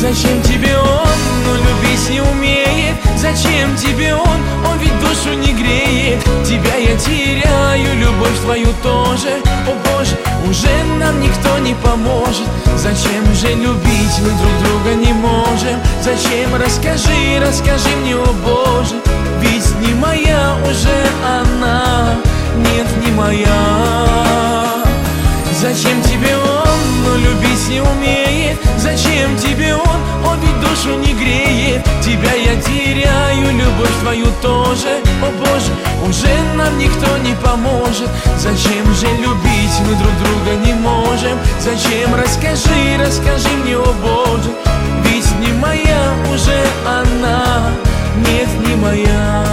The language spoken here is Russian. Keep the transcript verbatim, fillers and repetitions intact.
Зачем тебе он, но любить не умеет? Зачем тебе он, он ведь душу не греет? Тебя я теряю, любовь твою тоже. О Боже, уже нам никто не поможет. Зачем же любить, мы друг друга не можем? Зачем, расскажи, расскажи мне, о Боже. Ведь не моя уже она, нет, не моя. Зачем тебе он, но любить не умеет? Зачем тебе он, он ведь душу не греет? Тебя я теряю, любовь твою тоже. О Боже, уже нам никто не поможет. Зачем же любить, мы друг друга не можем? Зачем, расскажи, расскажи мне, о Боже. Ведь не моя уже она, нет, не моя.